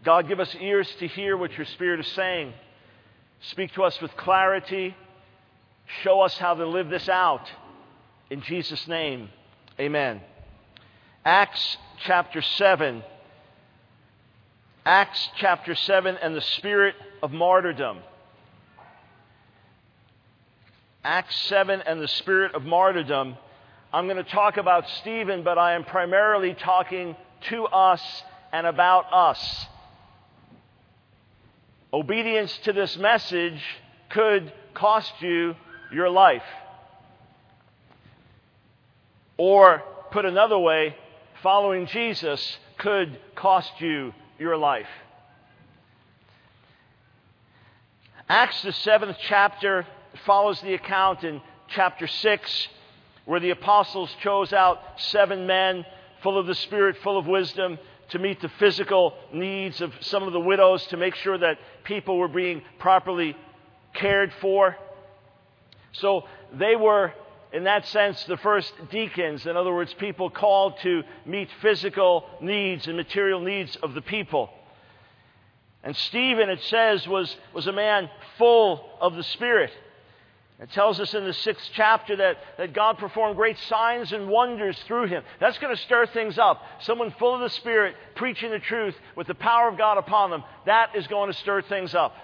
God, give us ears to hear what your Spirit is saying. Speak to us with clarity. Show us how to live this out. In Jesus' name, amen. Acts chapter 7. Acts chapter 7 and the spirit of martyrdom. Acts 7 and the spirit of martyrdom. I'm going to talk about Stephen, but I am primarily talking to us and about us. Obedience to this message could cost you your life. Or, put another way, following Jesus could cost you your life. Acts, the 7th chapter, follows the account in chapter 6, where the apostles chose out 7 men full of the Spirit, full of wisdom, to meet the physical needs of some of the widows, to make sure that people were being properly cared for. So they were, in that sense, the first deacons. In other words, people called to meet physical needs and material needs of the people. And Stephen, it says, was a man full of the Spirit. It tells us in the 6th chapter that God performed great signs and wonders through him. That's going to stir things up. Someone full of the Spirit, preaching the truth with the power of God upon them, that is going to stir things up.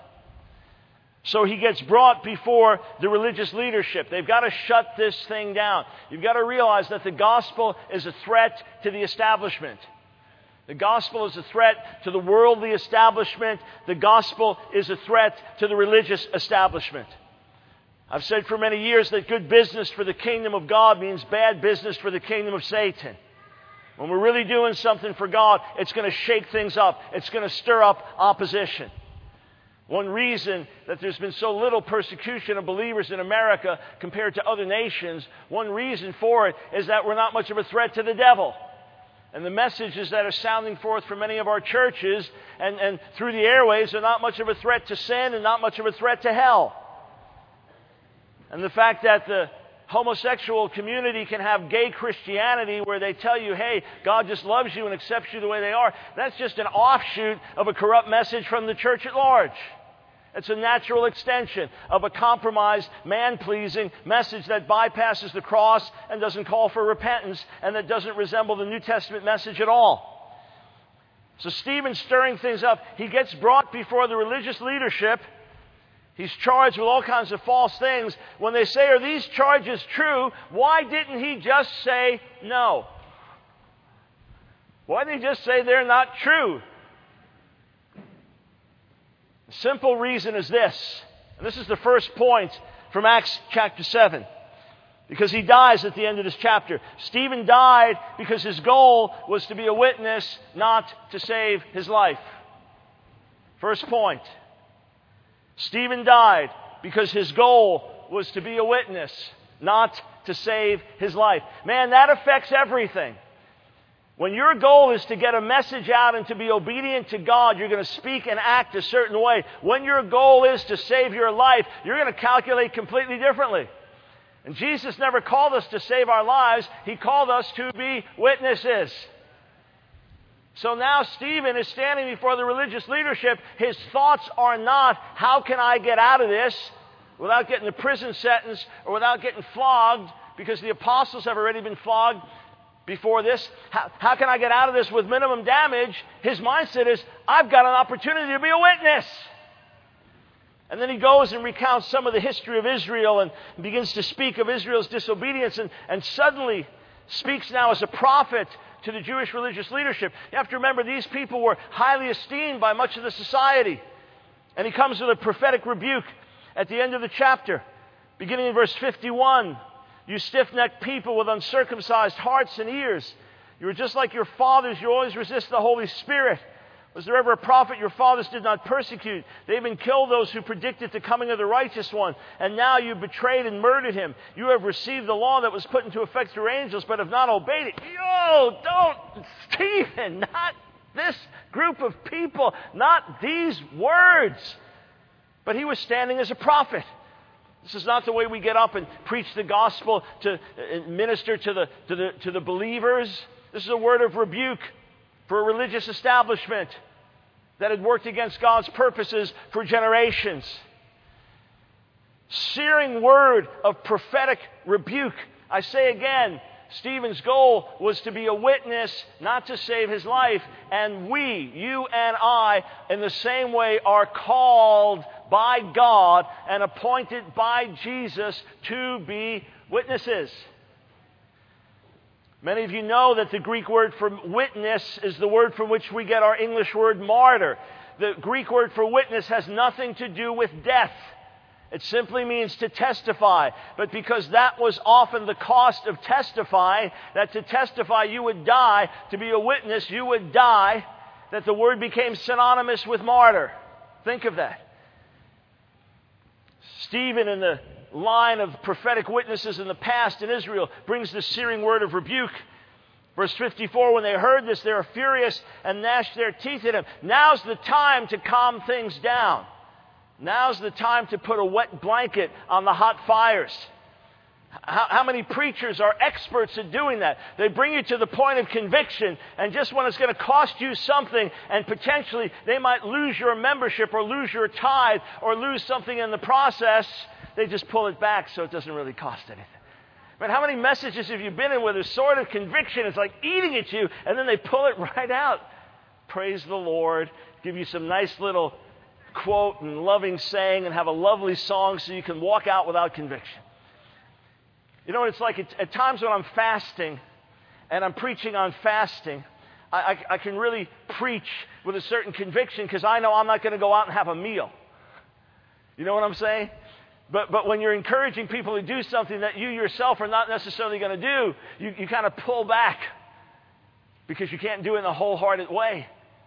So he gets brought before the religious leadership. They've got to shut this thing down. You've got to realize that the gospel is a threat to the establishment. The gospel is a threat to the worldly establishment. The gospel is a threat to the religious establishment. I've said for many years that good business for the kingdom of God means bad business for the kingdom of Satan. When we're really doing something for God, it's going to shake things up. It's going to stir up opposition. One reason that there's been so little persecution of believers in America compared to other nations, one reason for it is that we're not much of a threat to the devil. And the messages that are sounding forth from many of our churches and through the airwaves are not much of a threat to sin and not much of a threat to hell. And the fact that the homosexual community can have gay Christianity where they tell you, hey, God just loves you and accepts you the way they are, that's just an offshoot of a corrupt message from the church at large. It's a natural extension of a compromised, man-pleasing message that bypasses the cross and doesn't call for repentance and that doesn't resemble the New Testament message at all. So Stephen's stirring things up. He gets brought before the religious leadership. He's charged with all kinds of false things. When they say, are these charges true? Why didn't he just say no? Why didn't he just say they're not true? The simple reason is this. And this is the first point from Acts chapter 7. Because he dies at the end of this chapter. Stephen died because his goal was to be a witness, not to save his life. First point. Stephen died because his goal was to be a witness, not to save his life. Man, that affects everything. When your goal is to get a message out and to be obedient to God, you're going to speak and act a certain way. When your goal is to save your life, you're going to calculate completely differently. And Jesus never called us to save our lives. He called us to be witnesses. So now Stephen is standing before the religious leadership. His thoughts are not, how can I get out of this without getting a prison sentence or without getting flogged, because the apostles have already been flogged before this. How can I get out of this with minimum damage? His mindset is, I've got an opportunity to be a witness. And then he goes and recounts some of the history of Israel and begins to speak of Israel's disobedience and suddenly speaks now as a prophet to the Jewish religious leadership. You have to remember, these people were highly esteemed by much of the society. And he comes with a prophetic rebuke at the end of the chapter, beginning in verse 51. You stiff-necked people with uncircumcised hearts and ears. You are just like your fathers. You always resist the Holy Spirit. Was there ever a prophet your fathers did not persecute? They even killed those who predicted the coming of the righteous one. And now you betrayed and murdered him. You have received the law that was put into effect through angels, but have not obeyed it. Don't, Stephen, not this group of people, not these words. But he was standing as a prophet. This is not the way we get up and preach the gospel to minister to the believers. This is a word of rebuke for a religious establishment. that had worked against God's purposes for generations. Searing word of prophetic rebuke. I say again, Stephen's goal was to be a witness, not to save his life. And we, you and I, in the same way are called by God and appointed by Jesus to be witnesses. Many of you know that the Greek word for witness is the word from which we get our English word martyr. The Greek word for witness has nothing to do with death. It simply means to testify. But because that was often the cost of testifying, that to testify you would die, to be a witness you would die, that the word became synonymous with martyr. Think of that. Stephen, in the line of prophetic witnesses in the past in Israel, brings the searing word of rebuke. Verse 54, when they heard this, they were furious and gnashed their teeth at him. Now's the time to calm things down. Now's the time to put a wet blanket on the hot fires. How many preachers are experts at doing that? They bring you to the point of conviction, and just when it's going to cost you something, and potentially they might lose your membership or lose your tithe or lose something in the process, they just pull it back so it doesn't really cost anything. But how many messages have you been in where there's sort of conviction, it's like eating at you, and then they pull it right out? Praise the Lord. Give you some nice little quote and loving saying and have a lovely song so you can walk out without conviction. You know what it's like? At times when I'm fasting and I'm preaching on fasting, I can really preach with a certain conviction because I know I'm not going to go out and have a meal. You know what I'm saying? But when you're encouraging people to do something that you yourself are not necessarily going to do, you kind of pull back because you can't do it in a wholehearted way.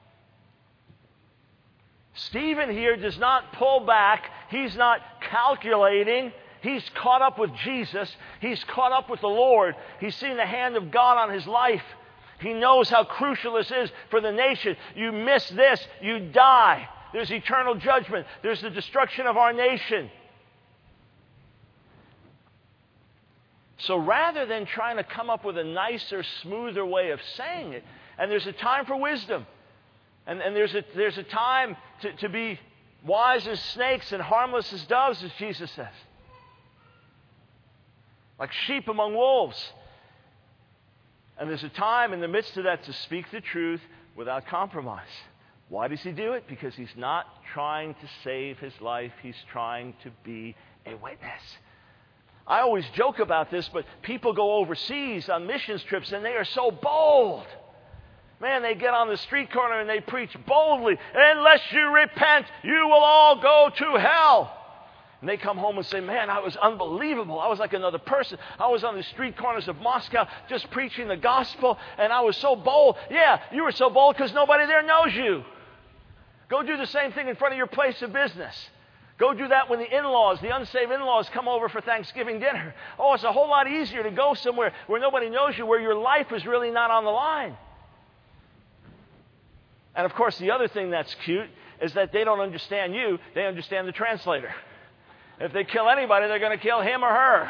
Stephen here does not pull back. He's not calculating. He's caught up with Jesus. He's caught up with the Lord. He's seen the hand of God on his life. He knows how crucial this is for the nation. You miss this, you die. There's eternal judgment. There's the destruction of our nation. So rather than trying to come up with a nicer, smoother way of saying it, and there's a time for wisdom, and there's a time to be wise as snakes and harmless as doves, as Jesus says. Like sheep among wolves. And there's a time in the midst of that to speak the truth without compromise. Why does he do it? Because he's not trying to save his life. He's trying to be a witness. I always joke about this, but people go overseas on missions trips and they are so bold. Man, they get on the street corner and they preach boldly. Unless you repent, you will all go to hell. And they come home and say, man, I was unbelievable. I was like another person. I was on the street corners of Moscow just preaching the gospel, and I was so bold. Yeah, you were so bold because nobody there knows you. Go do the same thing in front of your place of business. Go do that when the in-laws, the unsaved in-laws, come over for Thanksgiving dinner. Oh, it's a whole lot easier to go somewhere where nobody knows you, where your life is really not on the line. And of course, the other thing that's cute is that they don't understand you, they understand the translator. If they kill anybody, they're going to kill him or her.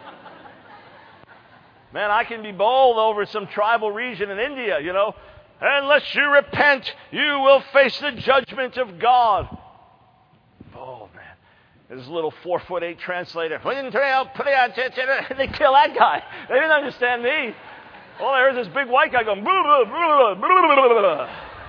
Man, I can be bold over some tribal region in India, you know. Unless you repent, you will face the judgment of God. Oh, man. There's a little 4'8" translator. They kill that guy. They didn't understand me. All I heard is this big white guy going, blah, blah, blah, blah, blah, blah.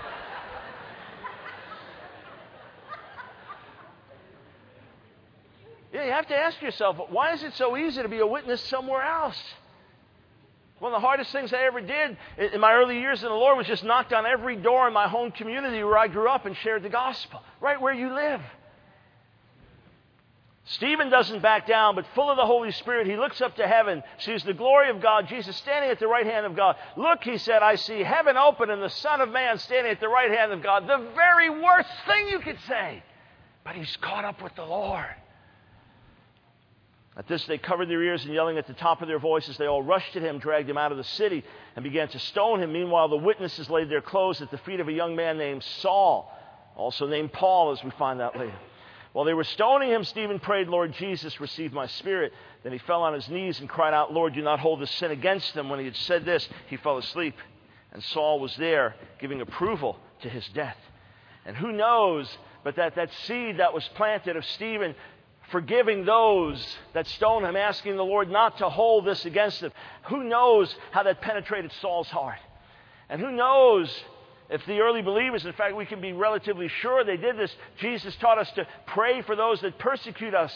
Yeah, you have to ask yourself, why is it so easy to be a witness somewhere else? One of the hardest things I ever did in my early years in the Lord was just knock on every door in my home community where I grew up and shared the gospel, right where you live. Stephen doesn't back down, but full of the Holy Spirit, he looks up to heaven, sees the glory of God, Jesus standing at the right hand of God. Look, he said, I see heaven open and the Son of Man standing at the right hand of God. The very worst thing you could say. But he's caught up with the Lord. At this, they covered their ears and yelling at the top of their voices, they all rushed at him, dragged him out of the city, and began to stone him. Meanwhile, the witnesses laid their clothes at the feet of a young man named Saul, also named Paul, as we find out later. While they were stoning him, Stephen prayed, Lord Jesus, receive my spirit. Then he fell on his knees and cried out, Lord, do not hold this sin against them. When he had said this, he fell asleep, and Saul was there, giving approval to his death. And who knows but that seed that was planted of Stephen forgiving those that stoned him, asking the Lord not to hold this against them. Who knows how that penetrated Saul's heart? And who knows if the early believers, in fact, we can be relatively sure they did this. Jesus taught us to pray for those that persecute us.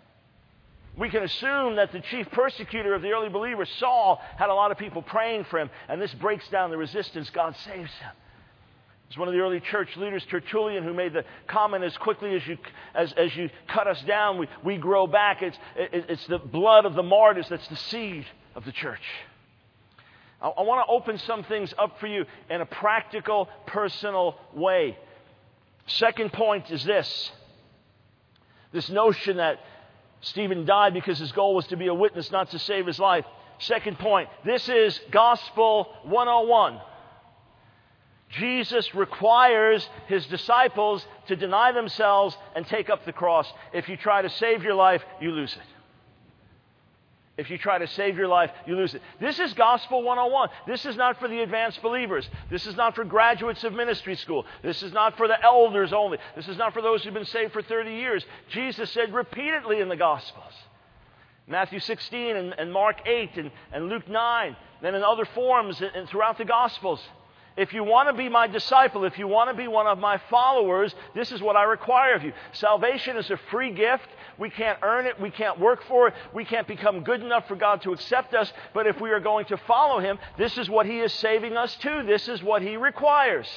We can assume that the chief persecutor of the early believers, Saul, had a lot of people praying for him, and this breaks down the resistance. God saves him. It's one of the early church leaders, Tertullian, who made the comment, as quickly as you cut us down, we grow back. It's the blood of the martyrs that's the seed of the church. I want to open some things up for you in a practical, personal way. Second point is this notion that Stephen died because his goal was to be a witness, not to save his life. Second point, this is Gospel 101. Jesus requires his disciples to deny themselves and take up the cross. If you try to save your life, you lose it. If you try to save your life, you lose it. This is Gospel 101. This is not for the advanced believers. This is not for graduates of ministry school. This is not for the elders only. This is not for those who've been saved for 30 years. Jesus said repeatedly in the Gospels, Matthew 16 and Mark 8 and Luke 9, then in other forms and throughout the Gospels, if you want to be my disciple, if you want to be one of my followers, this is what I require of you. Salvation is a free gift. We can't earn it. We can't work for it. We can't become good enough for God to accept us. But if we are going to follow him, this is what he is saving us to. This is what he requires.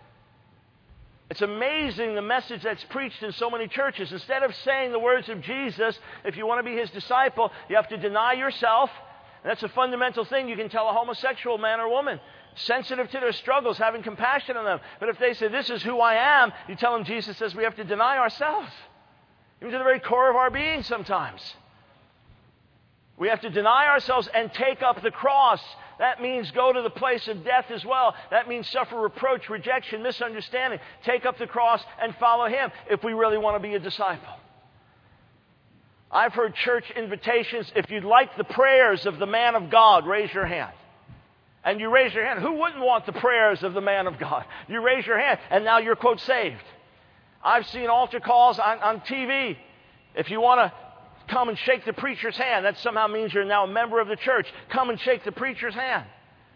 It's amazing the message that's preached in so many churches. Instead of saying the words of Jesus, if you want to be his disciple, you have to deny yourself. And that's a fundamental thing you can tell a homosexual man or woman. Sensitive to their struggles, having compassion on them. But if they say, this is who I am, you tell them Jesus says we have to deny ourselves. Even to the very core of our being sometimes. We have to deny ourselves and take up the cross. That means go to the place of death as well. That means suffer reproach, rejection, misunderstanding. Take up the cross and follow him if we really want to be a disciple. I've heard church invitations, if you'd like the prayers of the man of God, raise your hand. And you raise your hand. Who wouldn't want the prayers of the man of God? You raise your hand, and now you're, quote, saved. I've seen altar calls on TV. If you want to come and shake the preacher's hand, that somehow means you're now a member of the church. Come and shake the preacher's hand.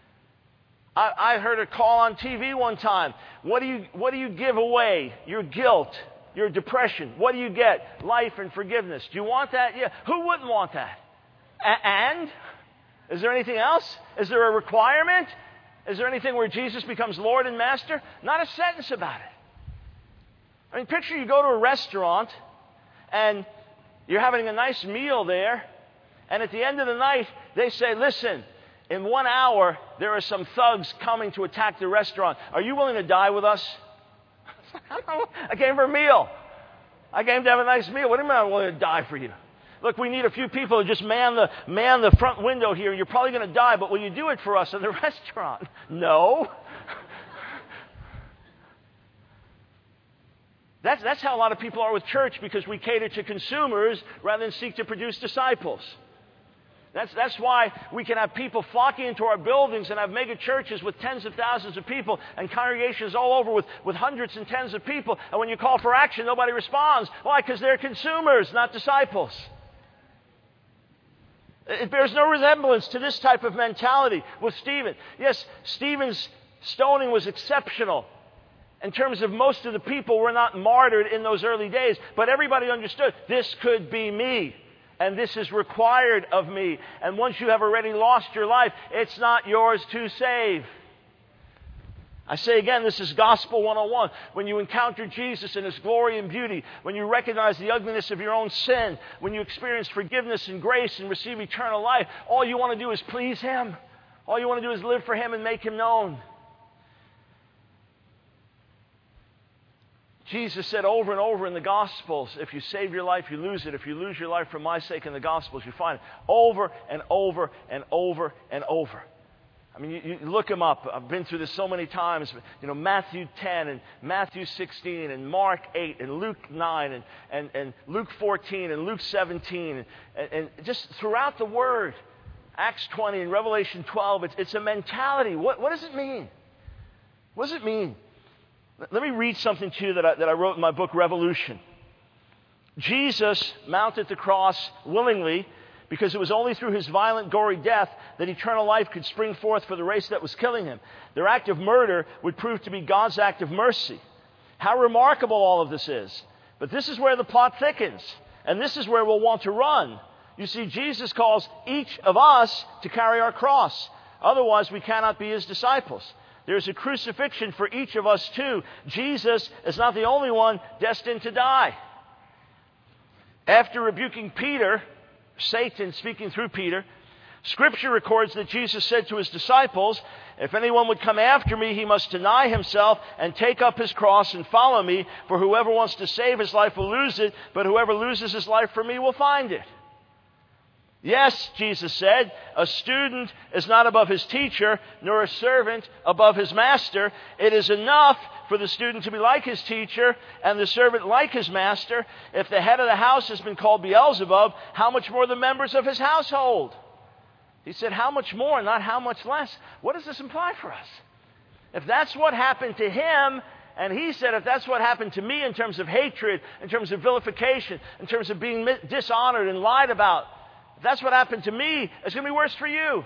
I heard a call on TV one time. What do you give away? Your guilt, your depression. What do you get? Life and forgiveness. Do you want that? Yeah. Who wouldn't want that? And? Is there anything else? Is there a requirement? Is there anything where Jesus becomes Lord and Master? Not a sentence about it. I mean, picture you go to a restaurant and you're having a nice meal there, and at the end of the night, they say, listen, in 1 hour, there are some thugs coming to attack the restaurant. Are you willing to die with us? I came for a meal. I came to have a nice meal. What do you mean I'm willing to die for you? Look, we need a few people to just man the front window here. You're probably going to die, but will you do it for us in the restaurant? No. That's how a lot of people are with church, because we cater to consumers rather than seek to produce disciples. That's why we can have people flocking into our buildings and have mega churches with tens of thousands of people and congregations all over with hundreds and tens of people. And when you call for action, nobody responds. Why? Because they're consumers, not disciples. It bears no resemblance to this type of mentality with Stephen. Yes, Stephen's stoning was exceptional. In terms of most of the people were not martyred in those early days, but everybody understood this could be me, and this is required of me. And once you have already lost your life, it's not yours to save. I say again, this is Gospel 101. When you encounter Jesus in his glory and beauty, when you recognize the ugliness of your own sin, when you experience forgiveness and grace and receive eternal life, all you want to do is please him. All you want to do is live for him and make him known. Jesus said over and over in the Gospels, if you save your life, you lose it. If you lose your life for my sake in the Gospels, you find it over and over and over and over. I mean, you look them up. I've been through this so many times. You know, Matthew 10 and Matthew 16 and Mark 8 and Luke 9 and Luke 14 and Luke 17 and just throughout the Word, Acts 20 and Revelation 12, it's a mentality. What does it mean? What does it mean? Let me read something to you that I wrote in my book, Revolution. Jesus mounted the cross willingly because it was only through his violent, gory death that eternal life could spring forth for the race that was killing him. Their act of murder would prove to be God's act of mercy. How remarkable all of this is. But this is where the plot thickens, and this is where we'll want to run. You see, Jesus calls each of us to carry our cross. Otherwise, we cannot be his disciples. There's a crucifixion for each of us too. Jesus is not the only one destined to die. After rebuking Peter, Satan speaking through Peter, Scripture records that Jesus said to his disciples, "If anyone would come after me, he must deny himself and take up his cross and follow me. For whoever wants to save his life will lose it, but whoever loses his life for me will find it." Yes, Jesus said, a student is not above his teacher, nor a servant above his master. It is enough for the student to be like his teacher and the servant like his master. If the head of the house has been called Beelzebub, how much more the members of his household? He said, how much more, not how much less. What does this imply for us? If that's what happened to him, and he said, if that's what happened to me in terms of hatred, in terms of vilification, in terms of being dishonored and lied about, if that's what happened to me, it's going to be worse for you.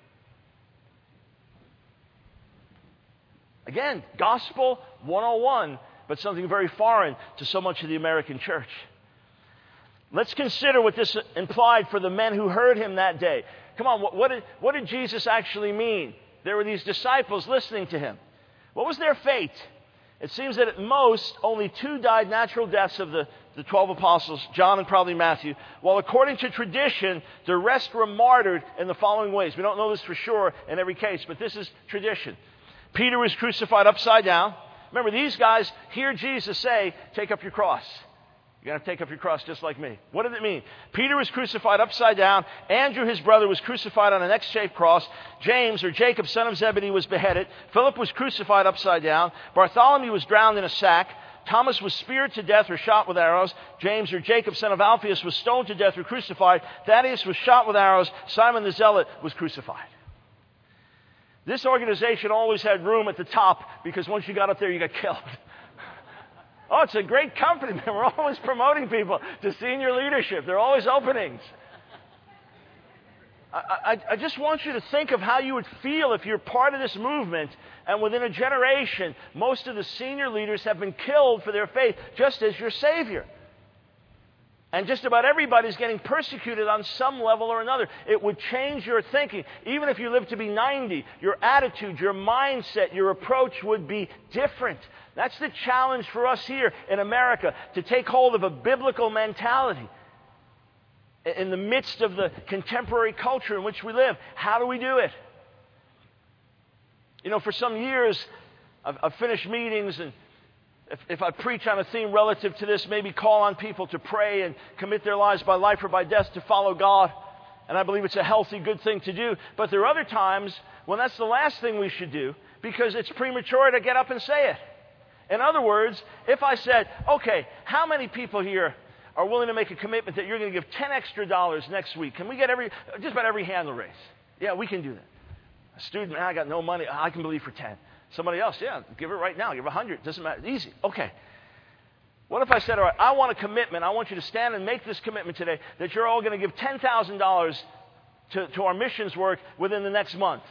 Again, Gospel 101, but something very foreign to so much of the American church. Let's consider what this implied for the men who heard him that day. Come on, what did Jesus actually mean? There were these disciples listening to him. What was their fate? It seems that at most, only 2 died natural deaths of the 12 apostles, John and probably Matthew, while according to tradition, the rest were martyred in the following ways. We don't know this for sure in every case, but this is tradition. Peter was crucified upside down. Remember, these guys hear Jesus say, take up your cross. You're going to take up your cross just like me. What did it mean? Peter was crucified upside down. Andrew, his brother, was crucified on an X-shaped cross. James, or Jacob, son of Zebedee, was beheaded. Philip was crucified upside down. Bartholomew was drowned in a sack. Thomas was speared to death or shot with arrows. James, or Jacob, son of Alphaeus, was stoned to death or crucified. Thaddeus was shot with arrows. Simon the Zealot was crucified. This organization always had room at the top because once you got up there, you got killed. Oh, it's a great company, man. We're always promoting people to senior leadership. There are always openings. I just want you to think of how you would feel if you're part of this movement and within a generation, most of the senior leaders have been killed for their faith, just as your Savior. And just about everybody's getting persecuted on some level or another. It would change your thinking. Even if you live to be 90, your attitude, your mindset, your approach would be different. That's the challenge for us here in America, to take hold of a biblical mentality in the midst of the contemporary culture in which we live. How do we do it? You know, for some years, I've finished meetings, and if I preach on a theme relative to this, maybe call on people to pray and commit their lives by life or by death to follow God. And I believe it's a healthy, good thing to do. But there are other times when that's the last thing we should do because it's premature to get up and say it. In other words, if I said, okay, how many people here are willing to make a commitment that you're going to give $10 extra next week? Can we get just about every hand raised? Yeah, we can do that. A student, man, I got no money. I can believe for 10. Somebody else, yeah, give it right now. Give 100. Doesn't matter. Easy. Okay. What if I said, all right, I want a commitment. I want you to stand and make this commitment today that you're all going to give $10,000 to our missions work within the next month.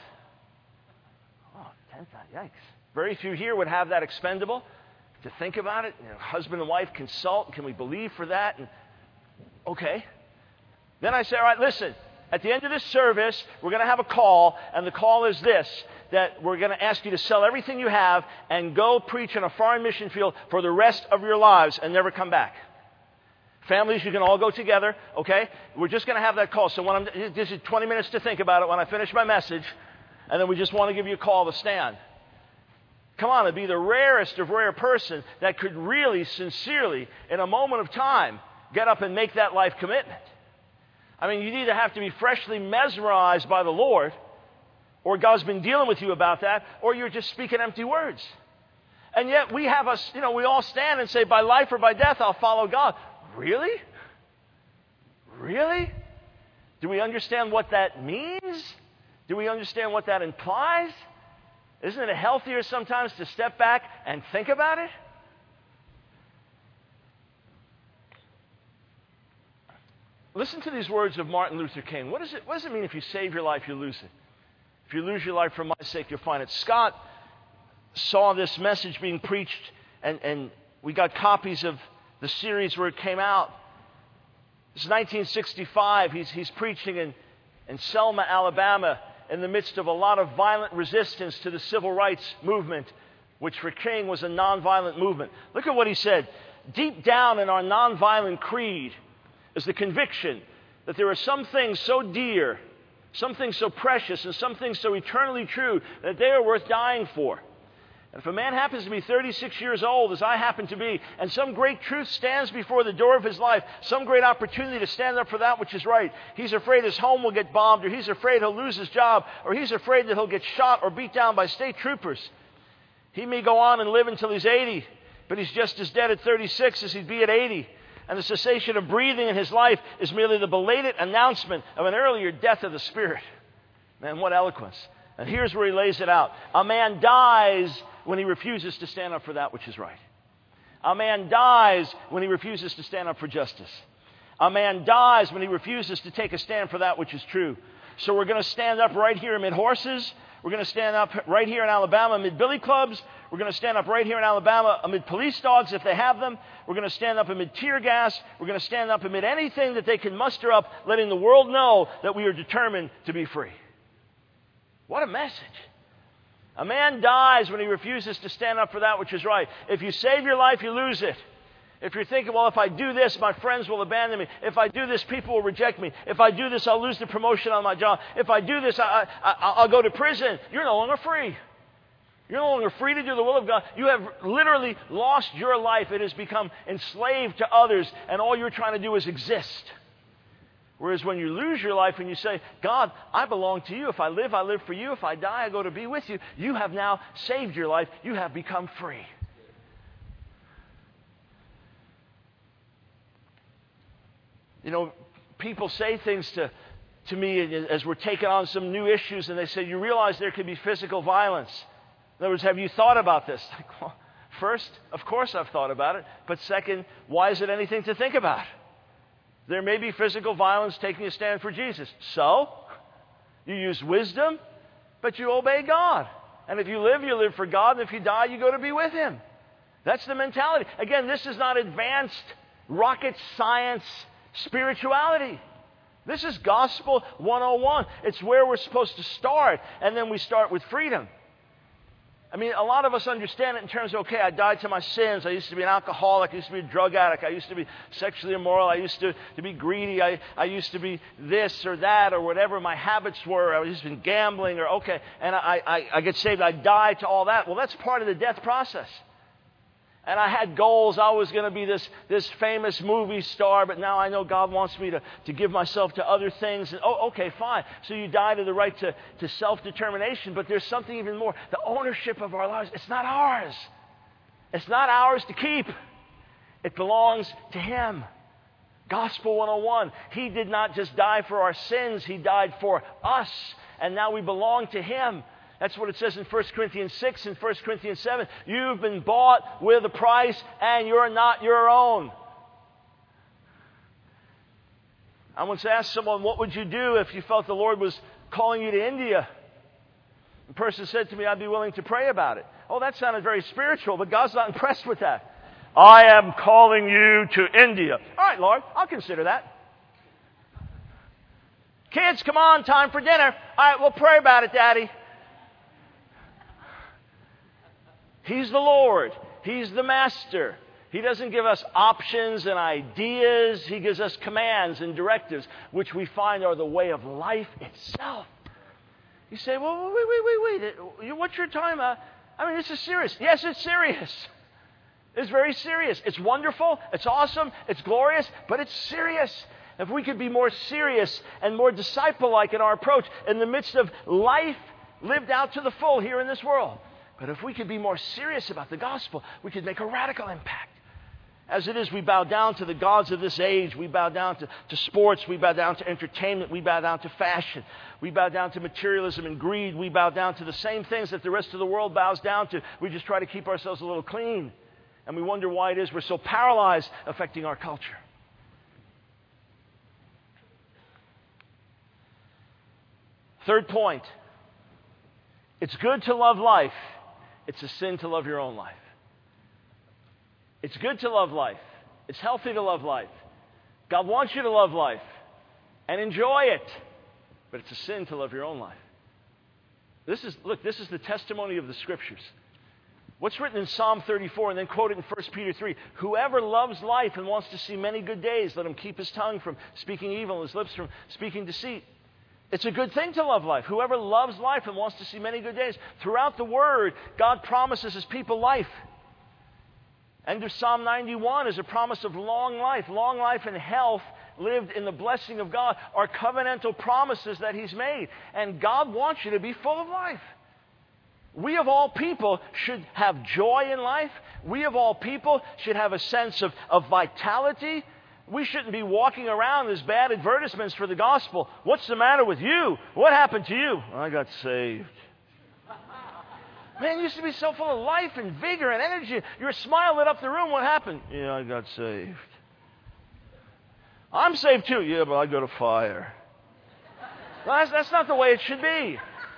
Oh, 10,000. Yikes. Very few here would have that expendable to think about it. You know, husband and wife consult. Can we believe for that? And, okay. Then I say, all right, listen. At the end of this service, we're going to have a call, and the call is this, that we're going to ask you to sell everything you have and go preach in a foreign mission field for the rest of your lives and never come back. Families, you can all go together, okay? We're just going to have that call. So this is 20 minutes to think about it when I finish my message, and then we just want to give you a call to stand. Come on, it'd be the rarest of rare person that could really, sincerely, in a moment of time, get up and make that life commitment. I mean, you'd either have to be freshly mesmerized by the Lord, or God's been dealing with you about that, or you're just speaking empty words. And yet we we all stand and say, by life or by death, I'll follow God. Really? Really? Do we understand what that means? Do we understand what that implies? Isn't it healthier sometimes to step back and think about it? Listen to these words of Martin Luther King. What does it mean if you save your life, you lose it? If you lose your life for my sake, you'll find it. Scott saw this message being preached, and we got copies of the series where it came out. It's 1965. He's preaching in Selma, Alabama, in the midst of a lot of violent resistance to the civil rights movement, which for King was a nonviolent movement. Look at what he said. Deep down in our nonviolent creed is the conviction that there are some things so dear, some things so precious, and some things so eternally true that they are worth dying for. And if a man happens to be 36 years old, as I happen to be, and some great truth stands before the door of his life, some great opportunity to stand up for that which is right, he's afraid his home will get bombed, or he's afraid he'll lose his job, or he's afraid that he'll get shot or beat down by state troopers. He may go on and live until he's 80, but he's just as dead at 36 as he'd be at 80. And the cessation of breathing in his life is merely the belated announcement of an earlier death of the spirit. Man, what eloquence. And here's where he lays it out. A man dies when he refuses to stand up for that which is right. A man dies when he refuses to stand up for justice. A man dies when he refuses to take a stand for that which is true. So we're going to stand up right here amid horses. We're going to stand up right here in Alabama amid billy clubs. We're going to stand up right here in Alabama amid police dogs if they have them. We're going to stand up amid tear gas. We're going to stand up amid anything that they can muster up, letting the world know that we are determined to be free. What a message. A man dies when he refuses to stand up for that which is right. If you save your life, you lose it. If you're thinking, well, if I do this, my friends will abandon me. If I do this, people will reject me. If I do this, I'll lose the promotion on my job. If I do this, I'll go to prison. You're no longer free. You're no longer free to do the will of God. You have literally lost your life. It has become enslaved to others, and all you're trying to do is exist. Whereas when you lose your life and you say, God, I belong to you. If I live for you. If I die, I go to be with you. You have now saved your life. You have become free. You know, people say things to me as we're taking on some new issues, and they say, you realize there could be physical violence. In other words, have you thought about this? Like, well, first, of course I've thought about it. But second, why is it anything to think about? There may be physical violence taking a stand for Jesus. So, you use wisdom, but you obey God. And if you live for God. And if you die, you go to be with Him. That's the mentality. Again, this is not advanced rocket science spirituality. This is Gospel 101. It's where we're supposed to start. And then we start with freedom. I mean, a lot of us understand it in terms of, okay, I died to my sins. I used to be an alcoholic. I used to be a drug addict. I used to be sexually immoral. I used to be greedy. I used to be this or that or whatever my habits were. I used to be gambling or, okay, and I get saved. I died to all that. Well, that's part of the death process. And I had goals. I was going to be this famous movie star, but now I know God wants me to give myself to other things. And, okay, fine. So you die to the right to self-determination, but there's something even more. The ownership of our lives, it's not ours. It's not ours to keep. It belongs to Him. Gospel 101. He did not just die for our sins. He died for us. And now we belong to Him. That's what it says in 1 Corinthians 6 and 1 Corinthians 7. You've been bought with a price and you're not your own. I once asked someone, what would you do if you felt the Lord was calling you to India? The person said to me, I'd be willing to pray about it. Oh, that sounded very spiritual, but God's not impressed with that. I am calling you to India. All right, Lord, I'll consider that. Kids, come on, time for dinner. All right, we'll pray about it, Daddy. He's the Lord. He's the Master. He doesn't give us options and ideas. He gives us commands and directives, which we find are the way of life itself. You say, well, wait. What's your time? I mean, this is serious. Yes, it's serious. It's very serious. It's wonderful. It's awesome. It's glorious. But it's serious. If we could be more serious and more disciple-like in our approach in the midst of life lived out to the full here in this world. But if we could be more serious about the gospel, we could make a radical impact. As it is, we bow down to the gods of this age. We bow down to sports. We bow down to entertainment. We bow down to fashion. We bow down to materialism and greed. We bow down to the same things that the rest of the world bows down to. We just try to keep ourselves a little clean. And we wonder why it is we're so paralyzed, affecting our culture. Third point. It's good to love life. It's a sin to love your own life. It's good to love life. It's healthy to love life. God wants you to love life and enjoy it. But it's a sin to love your own life. This is the testimony of the Scriptures. What's written in Psalm 34 and then quoted in 1 Peter 3? Whoever loves life and wants to see many good days, let him keep his tongue from speaking evil and his lips from speaking deceit. It's a good thing to love life. Whoever loves life and wants to see many good days. Throughout the Word, God promises His people life. End of Psalm 91 is a promise of long life. Long life and health lived in the blessing of God are covenantal promises that He's made. And God wants you to be full of life. We of all people should have joy in life. We of all people should have a sense of vitality. We shouldn't be walking around as bad advertisements for the gospel. What's the matter with you? What happened to you? I got saved. Man, you used to be so full of life and vigor and energy. Your smile lit up the room. What happened? Yeah, I got saved. I'm saved too. Yeah, but I go to fire. Well, that's not the way it should be.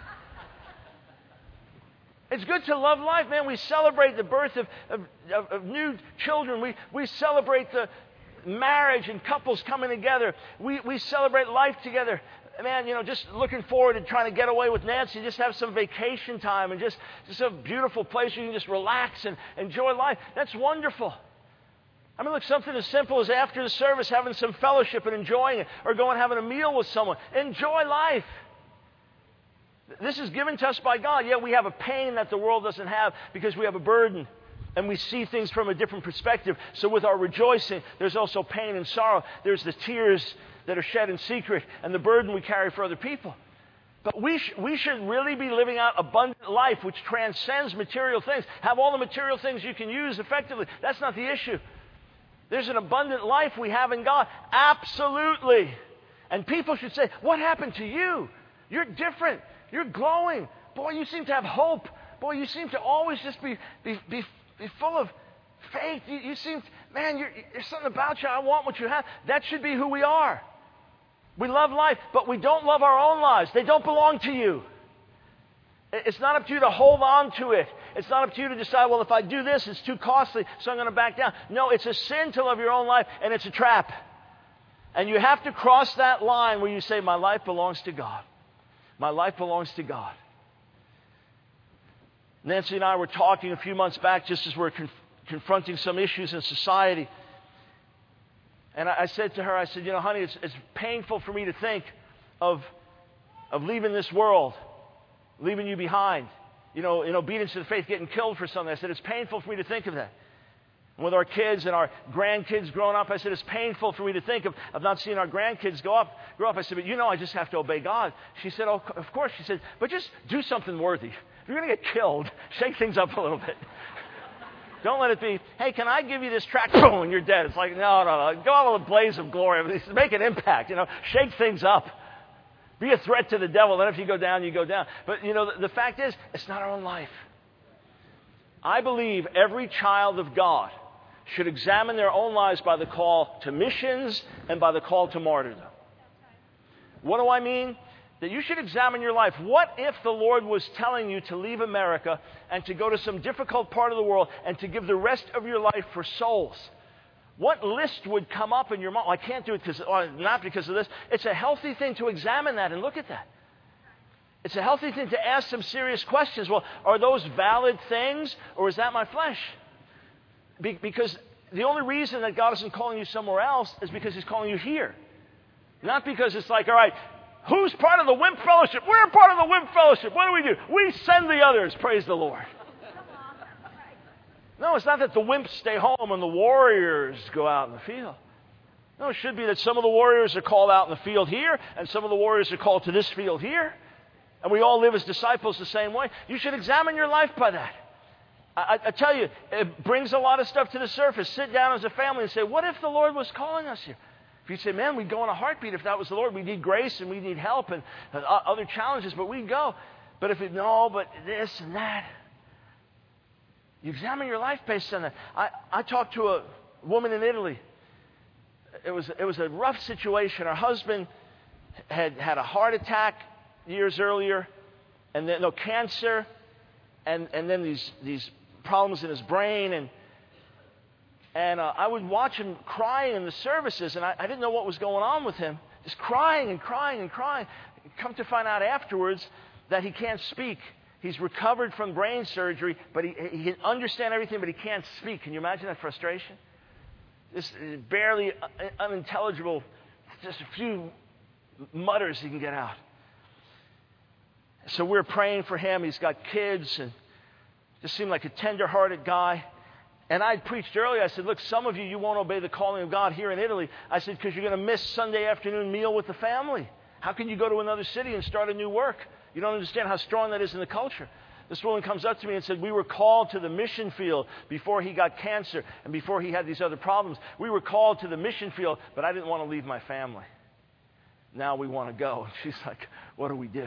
It's good to love life, man. We celebrate the birth of new children. We celebrate the marriage and couples coming together. We celebrate life together. Man, just looking forward to trying to get away with Nancy, just have some vacation time and just a beautiful place where you can just relax and enjoy life. That's wonderful. I mean, look, something as simple as after the service having some fellowship and enjoying it, or going and having a meal with someone. Enjoy life. This is given to us by God. Yet we have a pain that the world doesn't have because we have a burden. And we see things from a different perspective. So with our rejoicing, there's also pain and sorrow. There's the tears that are shed in secret and the burden we carry for other people. But we should really be living out abundant life, which transcends material things. Have all the material things you can use effectively. That's not the issue. There's an abundant life we have in God. Absolutely. And people should say, what happened to you? You're different. You're glowing. Boy, you seem to have hope. Boy, you seem to always just be full of faith. You seem, man, there's something about you. I want what you have. That should be who we are. We love life, but we don't love our own lives. They don't belong to you. It's not up to you to hold on to it. It's not up to you to decide, well, if I do this, it's too costly, so I'm going to back down. No, it's a sin to love your own life, and it's a trap. And you have to cross that line where you say, my life belongs to God. My life belongs to God. Nancy and I were talking a few months back just as we're confronting some issues in society. And I said to her, I said, honey, it's painful for me to think of leaving this world, leaving you behind, in obedience to the faith, getting killed for something. I said, it's painful for me to think of that. And with our kids and our grandkids growing up, I said, it's painful for me to think of not seeing our grandkids grow up. I said, but I just have to obey God. She said, oh, of course. She said, but just do something worthy. If you're going to get killed, shake things up a little bit. Don't let it be, hey, can I give you this tract? Boom, and you're dead. It's like, no. Go out with a blaze of glory. Make an impact, Shake things up. Be a threat to the devil. Then if you go down, you go down. But, the fact is, it's not our own life. I believe every child of God should examine their own lives by the call to missions and by the call to martyrdom. What do I mean? That you should examine your life. What if the Lord was telling you to leave America and to go to some difficult part of the world and to give the rest of your life for souls? What list would come up in your mind? I can't do it not because of this. It's a healthy thing to examine that and look at that. It's a healthy thing to ask some serious questions. Well, are those valid things, or is that my flesh? Because the only reason that God isn't calling you somewhere else is because He's calling you here. Not because it's like, all right, who's part of the Wimp Fellowship? We're part of the Wimp Fellowship. What do? We send the others. Praise the Lord. No, it's not that the wimps stay home and the warriors go out in the field. No, it should be that some of the warriors are called out in the field here, and some of the warriors are called to this field here. And we all live as disciples the same way. You should examine your life by that. I tell you, it brings a lot of stuff to the surface. Sit down as a family and say, what if the Lord was calling us here? If you say, man, we'd go in a heartbeat if that was the Lord. We need grace and we need help and other challenges, but we'd go. But if it, no, but this and that. You examine your life based on that. I talked to a woman in Italy. It was a rough situation. Her husband had a heart attack years earlier, and then cancer, and then these problems in his brain, and I would watch him crying in the services, and I didn't know what was going on with him, just crying and crying and crying. Come to find out afterwards that he can't speak. He's recovered from brain surgery, but he can understand everything, but he can't speak. Can you imagine that frustration? This barely unintelligible, just a few mutters he can get out. So we're praying for him. He's got kids and just seemed like a tender-hearted guy. And I preached earlier. I said, look, some of you won't obey the calling of God here in Italy. I said, because you're going to miss Sunday afternoon meal with the family. How can you go to another city and start a new work? You don't understand how strong that is in the culture. This woman comes up to me and said, we were called to the mission field before he got cancer and before he had these other problems. We were called to the mission field, but I didn't want to leave my family. Now we want to go. And she's like, what do we do?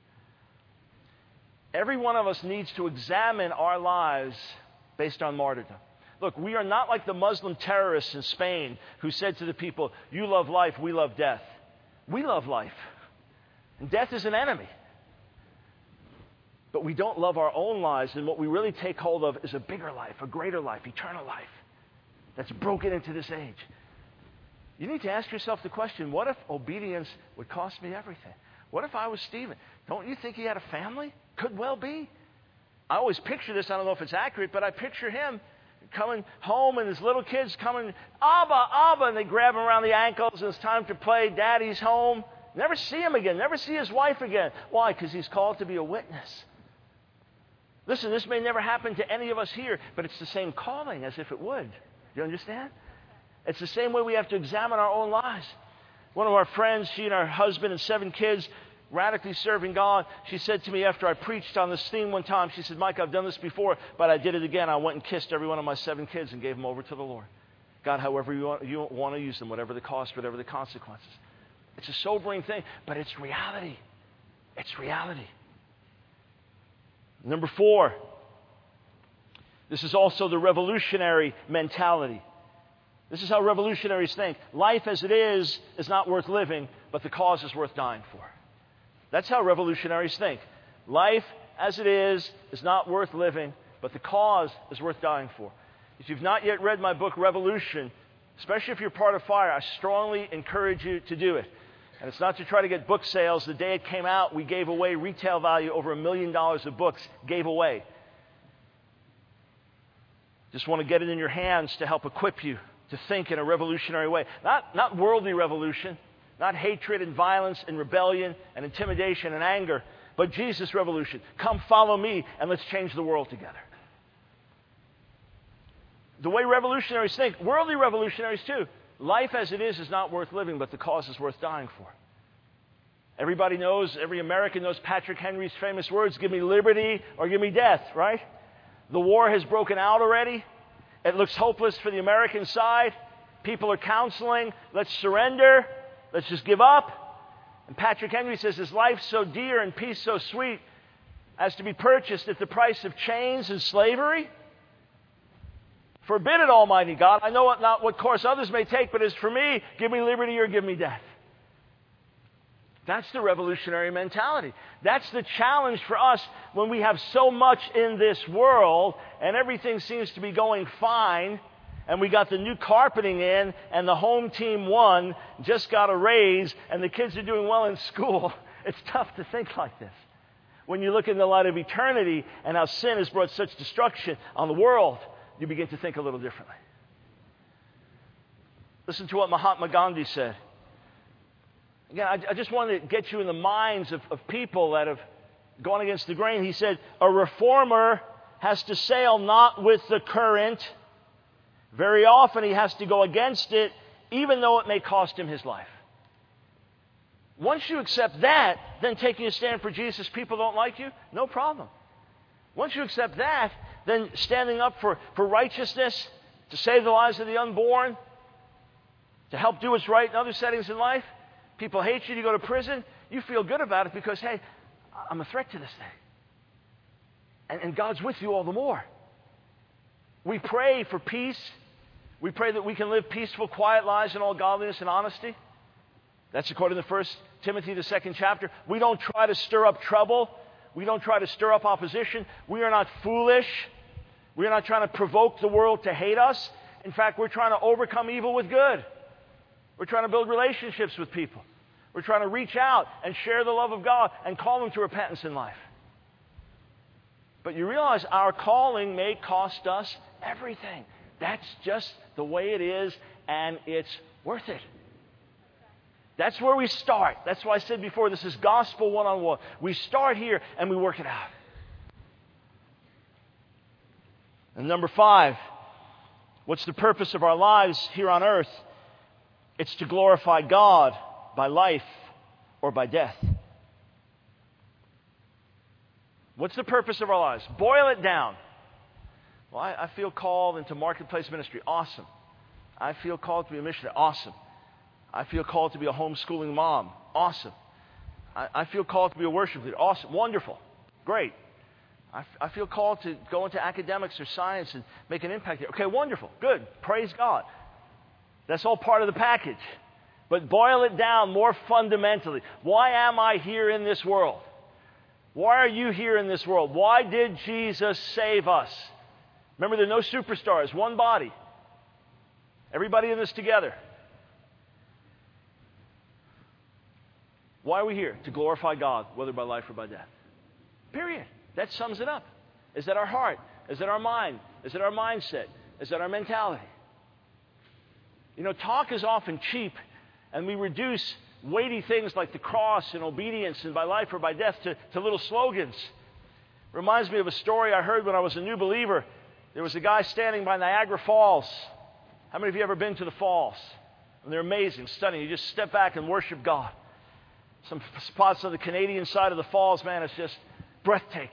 Every one of us needs to examine our lives based on martyrdom. Look, we are not like the Muslim terrorists in Spain who said to the people, you love life, we love death. We love life. And death is an enemy. But we don't love our own lives, and what we really take hold of is a bigger life, a greater life, eternal life that's broken into this age. You need to ask yourself the question, what if obedience would cost me everything? What if I was Stephen? Don't you think he had a family? Could well be. I always picture this. I don't know if it's accurate, but I picture him coming home and his little kids coming, Abba, Abba, and they grab him around the ankles and it's time to play. Daddy's home. Never see him again. Never see his wife again. Why? Because he's called to be a witness. Listen, this may never happen to any of us here, but it's the same calling as if it would. Do you understand? It's the same way we have to examine our own lives. One of our friends, she and her husband and 7 kids, radically serving God, she said to me after I preached on this theme one time, she said, Mike, I've done this before, but I did it again. I went and kissed every one of my 7 kids and gave them over to the Lord. God, however you want to use them, whatever the cost, whatever the consequences. It's a sobering thing, but it's reality. It's reality. Number 4, this is also the revolutionary mentality. This is how revolutionaries think. Life as it is not worth living, but the cause is worth dying for. That's how revolutionaries think. Life as it is not worth living, but the cause is worth dying for. If you've not yet read my book, Revolution, especially if you're part of FIRE, I strongly encourage you to do it. And it's not to try to get book sales. The day it came out, we gave away retail value over $1 million of books, gave away. Just want to get it in your hands to help equip you to think in a revolutionary way. Not worldly revolution, not hatred and violence and rebellion and intimidation and anger, but Jesus' revolution. Come follow me and let's change the world together. The way revolutionaries think, worldly revolutionaries too. Life as it is not worth living, but the cause is worth dying for. Everybody knows, every American knows Patrick Henry's famous words, give me liberty or give me death, right? The war has broken out already. It looks hopeless for the American side. People are counseling, let's surrender, let's just give up. And Patrick Henry says, is life so dear and peace so sweet as to be purchased at the price of chains and slavery? Forbid it, Almighty God. I know not what course others may take, but as for me, give me liberty or give me death. That's the revolutionary mentality. That's the challenge for us when we have so much in this world and everything seems to be going fine and we got the new carpeting in and the home team won, just got a raise, and the kids are doing well in school. It's tough to think like this. When you look in the light of eternity and how sin has brought such destruction on the world, you begin to think a little differently. Listen to what Mahatma Gandhi said. Again, I just want to get you in the minds of people that have gone against the grain. He said, a reformer has to sail not with the current. Very often he has to go against it, even though it may cost him his life. Once you accept that, then taking a stand for Jesus, people don't like you, no problem. Once you accept that, then standing up for righteousness, to save the lives of the unborn, to help do what's right in other settings in life. People hate you, you go to prison. You feel good about it because, hey, I'm a threat to this thing. And God's with you all the more. We pray for peace. We pray that we can live peaceful, quiet lives in all godliness and honesty. That's according to 1 Timothy, the 2nd chapter. We don't try to stir up trouble. We don't try to stir up opposition. We are not foolish. We are not trying to provoke the world to hate us. In fact, we're trying to overcome evil with good. We're trying to build relationships with people. We're trying to reach out and share the love of God and call them to repentance in life. But you realize our calling may cost us everything. That's just the way it is, and it's worth it. That's where we start. That's why I said before, this is gospel one-on-one. We start here and we work it out. And number 5, what's the purpose of our lives here on earth? It's to glorify God by life or by death. What's the purpose of our lives? Boil it down. Well, I feel called into marketplace ministry. Awesome. I feel called to be a missionary. Awesome. I feel called to be a homeschooling mom. Awesome. I feel called to be a worship leader. Awesome. Wonderful. Great. I feel called to go into academics or science and make an impact there. Okay, wonderful. Good. Praise God. That's all part of the package. But boil it down more fundamentally. Why am I here in this world? Why are you here in this world? Why did Jesus save us? Remember, there are no superstars. One body. Everybody in this together. Why are we here? To glorify God, whether by life or by death. Period. That sums it up. Is that our heart? Is that our mind? Is that our mindset? Is that our mentality? You know, talk is often cheap, and we reduce weighty things like the cross and obedience and by life or by death to little slogans. Reminds me of a story I heard when I was a new believer. There was a guy standing by Niagara Falls. How many of you have ever been to the falls? And they're amazing, stunning. You just step back and worship God. Some spots on the Canadian side of the falls, man, it's just breathtaking.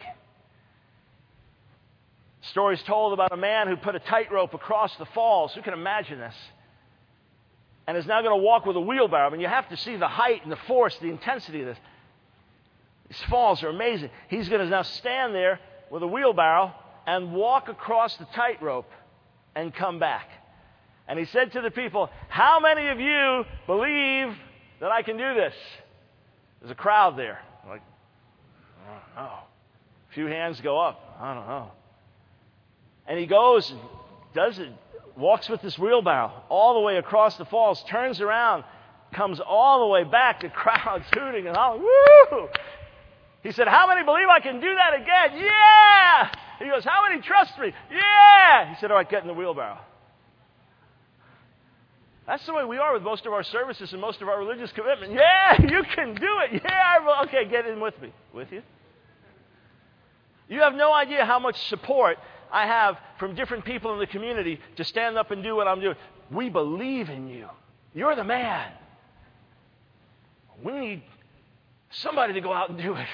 Stories told about a man who put a tightrope across the falls. Who can imagine this? And is now going to walk with a wheelbarrow. I mean, you have to see the height and the force, the intensity of this. These falls are amazing. He's going to now stand there with a wheelbarrow and walk across the tightrope and come back. And he said to the people, how many of you believe that I can do this? There's a crowd there. Like, I don't know. A few hands go up. I don't know. And he goes and does it. Walks with this wheelbarrow all the way across the falls, turns around, comes all the way back. The crowd's hooting and hollering. Woo! He said, how many believe I can do that again? Yeah! He goes, how many trust me? Yeah! He said, all right, get in the wheelbarrow. That's the way we are with most of our services and most of our religious commitment. Yeah, you can do it. Yeah, okay, get in with me. With you? You have no idea how much support I have from different people in the community to stand up and do what I'm doing. We believe in you. You're the man. We need somebody to go out and do it.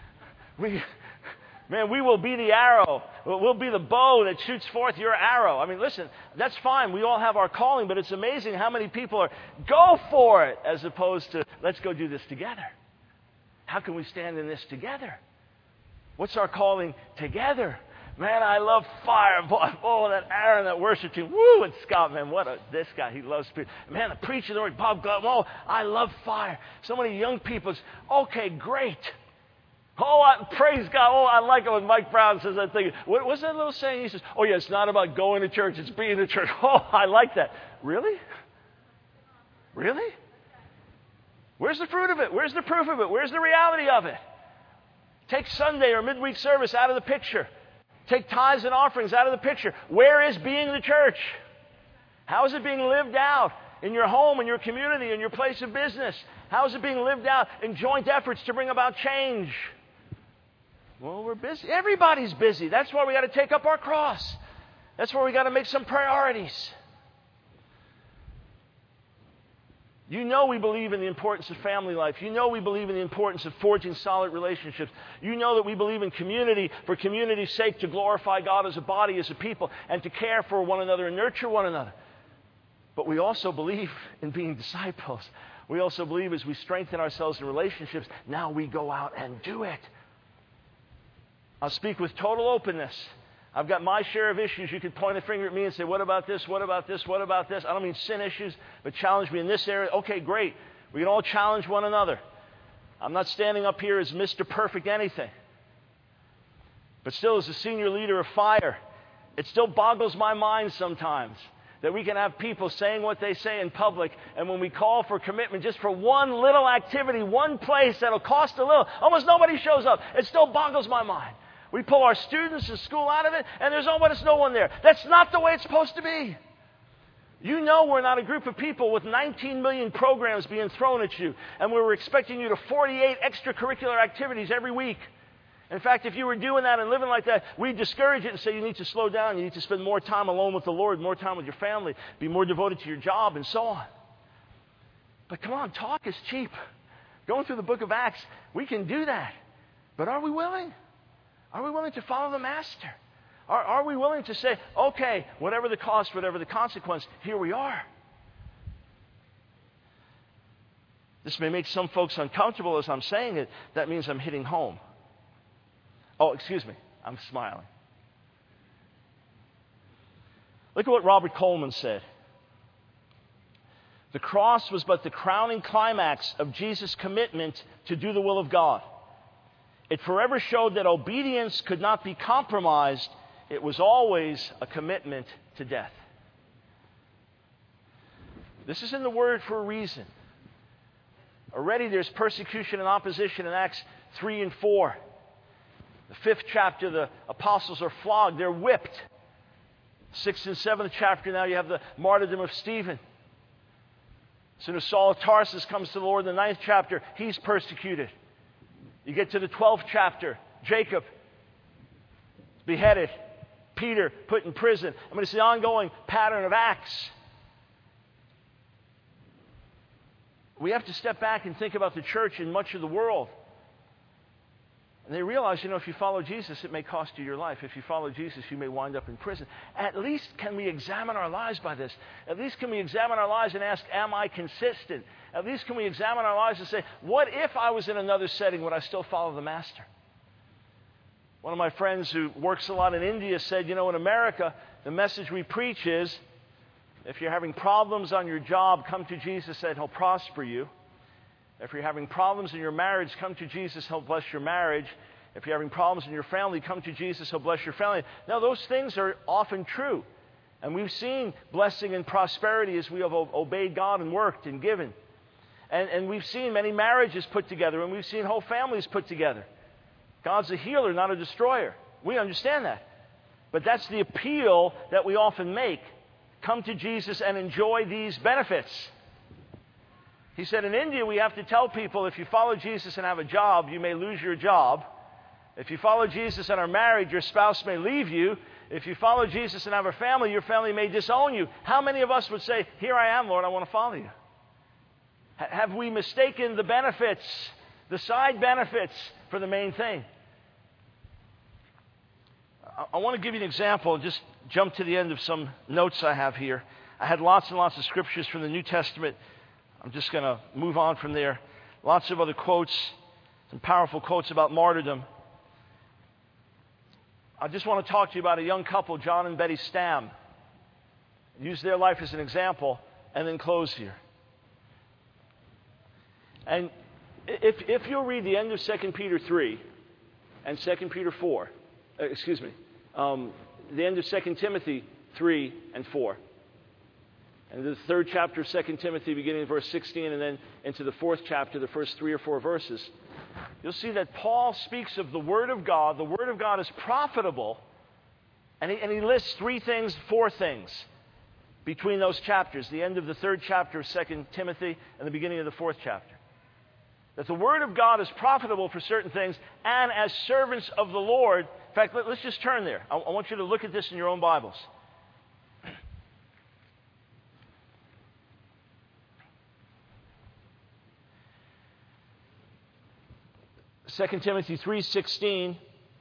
We will be the arrow. We'll be the bow that shoots forth your arrow. I mean, listen, that's fine. We all have our calling, but it's amazing how many people are, go for it, as opposed to, let's go do this together. How can we stand in this together? What's our calling together? Man, I love fire. Oh, that Aaron, that worship team. Woo, and Scott, man, this guy, he loves spirit. Man, the preacher, the Lord, Bob Glove. Oh, I love fire. So many young people. Okay, great. Oh, praise God. Oh, I like it when Mike Brown says that thing. What's that little saying? He says, oh, yeah, it's not about going to church. It's being in church. Oh, I like that. Really? Really? Where's the fruit of it? Where's the proof of it? Where's the reality of it? Take Sunday or midweek service out of the picture. Take tithes and offerings out of the picture. Where is being the church? How is it being lived out in your home, in your community, in your place of business? How is it being lived out in joint efforts to bring about change? Well, we're busy. Everybody's busy. That's why we got to take up our cross. That's why we got to make some priorities. You know we believe in the importance of family life. You know we believe in the importance of forging solid relationships. You know that we believe in community for community's sake, to glorify God as a body, as a people, and to care for one another and nurture one another. But we also believe in being disciples. We also believe as we strengthen ourselves in relationships, now we go out and do it. I'll speak with total openness. I've got my share of issues. You could point a finger at me and say, what about this? What about this? What about this? I don't mean sin issues, but challenge me in this area. Okay, great. We can all challenge one another. I'm not standing up here as Mr. Perfect anything. But still, as a senior leader of Fire, it still boggles my mind sometimes that we can have people saying what they say in public, and when we call for commitment just for one little activity, one place that'll cost a little, almost nobody shows up. It still boggles my mind. We pull our students and school out of it, and there's almost no one there. That's not the way it's supposed to be. You know we're not a group of people with 19 million programs being thrown at you, and we were expecting you to 48 extracurricular activities every week. In fact, if you were doing that and living like that, we'd discourage it and say you need to slow down, you need to spend more time alone with the Lord, more time with your family, be more devoted to your job, and so on. But come on, talk is cheap. Going through the book of Acts, we can do that. But are we willing? Are we willing to follow the Master? Are we willing to say, okay, whatever the cost, whatever the consequence, here we are? This may make some folks uncomfortable as I'm saying it. That means I'm hitting home. Oh, excuse me. I'm smiling. Look at what Robert Coleman said. The cross was but the crowning climax of Jesus' commitment to do the will of God. It forever showed that obedience could not be compromised. It was always a commitment to death. This is in the Word for a reason. Already there's persecution and opposition in Acts 3 and 4. The 5th chapter, the apostles are flogged. They're whipped. 6th and 7th chapter, now you have the martyrdom of Stephen. As soon as Saul of Tarsus comes to the Lord in the 9th chapter, he's persecuted. You get to the 12th chapter, Jacob beheaded, Peter put in prison. I mean, it's the ongoing pattern of Acts. We have to step back and think about the church in much of the world. And they realize, if you follow Jesus, it may cost you your life. If you follow Jesus, you may wind up in prison. At least can we examine our lives by this? At least can we examine our lives and ask, am I consistent? At least can we examine our lives and say, what if I was in another setting? Would I still follow the Master? One of my friends who works a lot in India said, in America, the message we preach is, if you're having problems on your job, come to Jesus and He'll prosper you. If you're having problems in your marriage, come to Jesus, He'll bless your marriage. If you're having problems in your family, come to Jesus, He'll bless your family. Now, those things are often true. And we've seen blessing and prosperity as we have obeyed God and worked and given. And we've seen many marriages put together, and we've seen whole families put together. God's a healer, not a destroyer. We understand that. But that's the appeal that we often make. Come to Jesus and enjoy these benefits. He said in India we have to tell people, if you follow Jesus and have a job, you may lose your job. If you follow Jesus and are married, your spouse may leave you. If you follow Jesus and have a family, your family may disown you. How many of us would say, here I am, Lord, I want to follow you? Have we mistaken the benefits, the side benefits, for the main thing? I want to give you an example. Just jump to the end of some notes I have here. I had lots and lots of scriptures from the New Testament. I'm just going to move on from there. Lots of other quotes, some powerful quotes about martyrdom. I just want to talk to you about a young couple, John and Betty Stam. Use their life as an example, and then close here. And if you'll read the end of 2 Peter 3 and 2 Peter 4, the end of 2 Timothy 3 and 4, and the 3rd chapter of 2 Timothy, beginning in verse 16, and then into the 4th chapter, the first 3 or 4 verses, you'll see that Paul speaks of the Word of God. The Word of God is profitable, and he lists 3 things, 4 things between those chapters, the end of the 3rd chapter of 2 Timothy and the beginning of the 4th chapter. That the Word of God is profitable for certain things, and as servants of the Lord. In fact, let's just turn there. I want you to look at this in your own Bibles. 2 Timothy 3:16,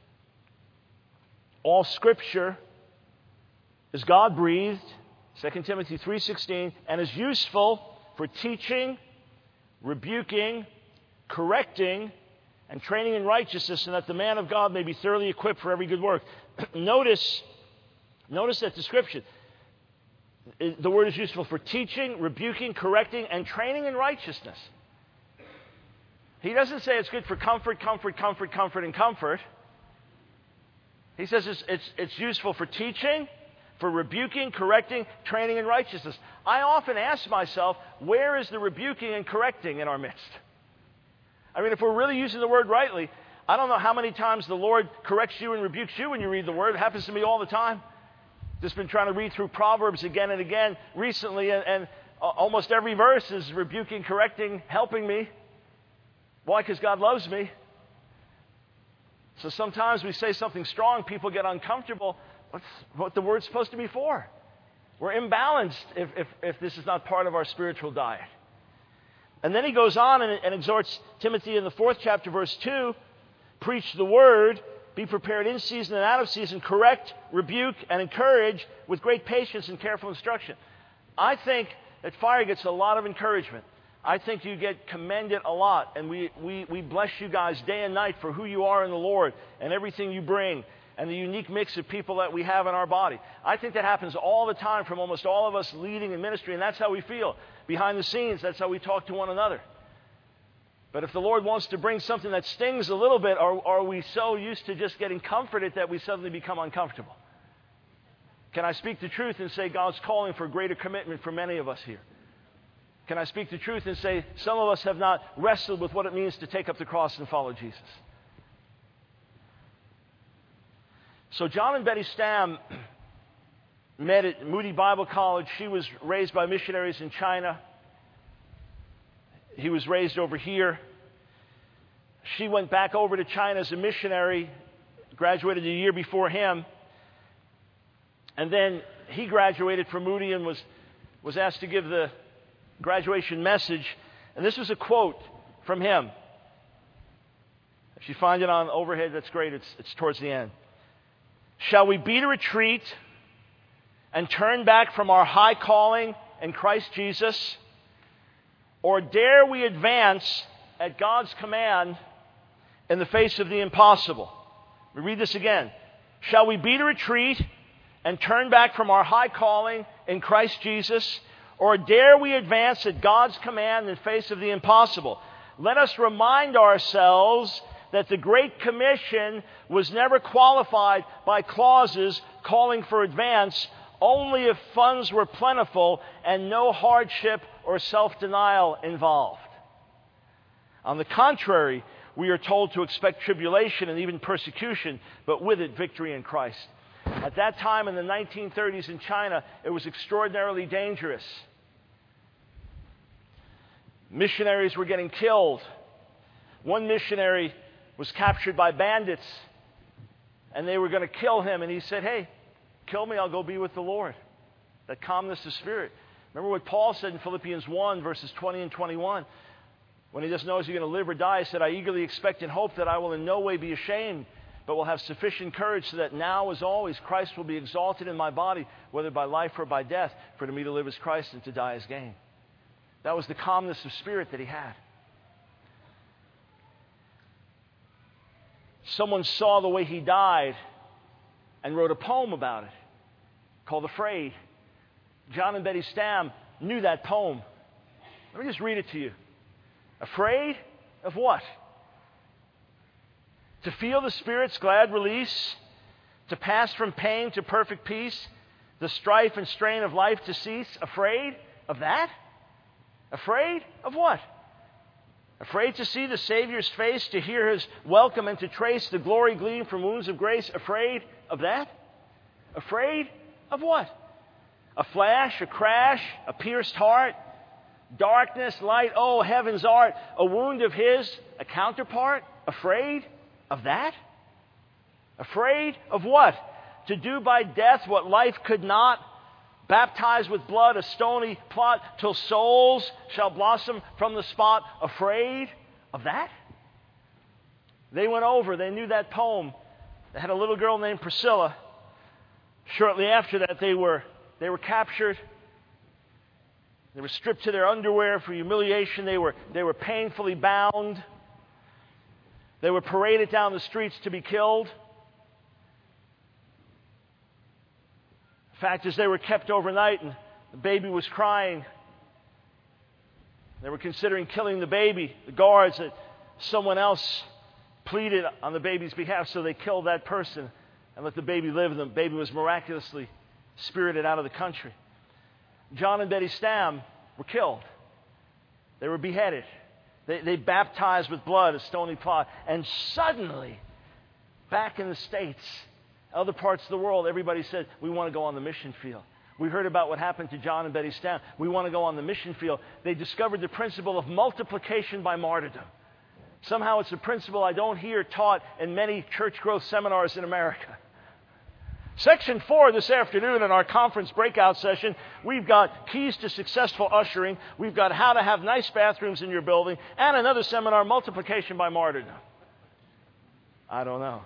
all Scripture is God-breathed, 2 Timothy 3:16, and is useful for teaching, rebuking, correcting, and training in righteousness, and that the man of God may be thoroughly equipped for every good work. Notice that description. The word is useful for teaching, rebuking, correcting, and training in righteousness. He doesn't say it's good for comfort, and comfort. He says it's useful for teaching, for rebuking, correcting, training in righteousness. I often ask myself, where is the rebuking and correcting in our midst? I mean, if we're really using the word rightly, I don't know how many times the Lord corrects you and rebukes you when you read the word. It happens to me all the time. Just been trying to read through Proverbs again and again recently, and almost every verse is rebuking, correcting, helping me. Why? Because God loves me. So sometimes we say something strong, people get uncomfortable. What's what the word's supposed to be for? We're imbalanced if this is not part of our spiritual diet. And then he goes on and exhorts Timothy in the 4th chapter, verse 2, preach the word, be prepared in season and out of season, correct, rebuke, and encourage with great patience and careful instruction. I think that Fire gets a lot of encouragement. I think you get commended a lot, and we bless you guys day and night for who you are in the Lord and everything you bring and the unique mix of people that we have in our body. I think that happens all the time from almost all of us leading in ministry, and that's how we feel. Behind the scenes, that's how we talk to one another. But if the Lord wants to bring something that stings a little bit, are we so used to just getting comforted that we suddenly become uncomfortable? Can I speak the truth and say God's calling for greater commitment for many of us here? Can I speak the truth and say some of us have not wrestled with what it means to take up the cross and follow Jesus? So John and Betty Stam met at Moody Bible College. She was raised by missionaries in China. He was raised over here. She went back over to China as a missionary, graduated a year before him. And then he graduated from Moody and was asked to give the graduation message. And this was a quote from him. If you find it on overhead, that's great. It's towards the end. Shall we beat a retreat and turn back from our high calling in Christ Jesus? Or dare we advance at God's command in the face of the impossible? We read this again. Shall we beat a retreat and turn back from our high calling in Christ Jesus? Or dare we advance at God's command in the face of the impossible? Let us remind ourselves that the Great Commission was never qualified by clauses calling for advance only if funds were plentiful and no hardship or self-denial involved. On the contrary, we are told to expect tribulation and even persecution, but with it, victory in Christ. At that time in the 1930s in China, it was extraordinarily dangerous. Missionaries were getting killed. One missionary was captured by bandits, and they were going to kill him, and he said, hey, kill me, I'll go be with the Lord. That calmness of spirit. Remember what Paul said in Philippians 1, verses 20 and 21. When he doesn't know if he's going to live or die, he said, I eagerly expect and hope that I will in no way be ashamed, but will have sufficient courage so that now, as always, Christ will be exalted in my body, whether by life or by death. For to me to live is Christ and to die is gain. That was the calmness of spirit that he had. Someone saw the way he died and wrote a poem about it called Afraid. John and Betty Stam knew that poem. Let me just read it to you. Afraid of what? To feel the Spirit's glad release, to pass from pain to perfect peace, the strife and strain of life to cease. Afraid of that? Afraid of what? Afraid to see the Savior's face, to hear His welcome and to trace the glory gleam from wounds of grace. Afraid of that? Afraid of what? A flash, a crash, a pierced heart, darkness, light, oh, heaven's art, a wound of His, a counterpart? Afraid of that? Afraid of what? To do by death what life could not, baptized with blood, a stony plot, till souls shall blossom from the spot. Afraid of that? They went over. They knew that poem. They had a little girl named Priscilla. Shortly after that, they were captured. They were stripped to their underwear for humiliation. They were painfully bound. They were paraded down the streets to be killed. In fact, as they were kept overnight and the baby was crying, they were considering killing the baby. The guards, that someone else pleaded on the baby's behalf, so they killed that person and let the baby live. And the baby was miraculously spirited out of the country. John and Betty Stam were killed. They were beheaded. They baptized with blood a stony plot. And suddenly, back in the States, other parts of the world, everybody said, we want to go on the mission field. We heard about what happened to John and Betty Stam. We want to go on the mission field. They discovered the principle of multiplication by martyrdom. Somehow it's a principle I don't hear taught in many church growth seminars in America. Section 4 this afternoon in our conference breakout session, we've got keys to successful ushering. We've got how to have nice bathrooms in your building. And another seminar, multiplication by martyrdom. I don't know.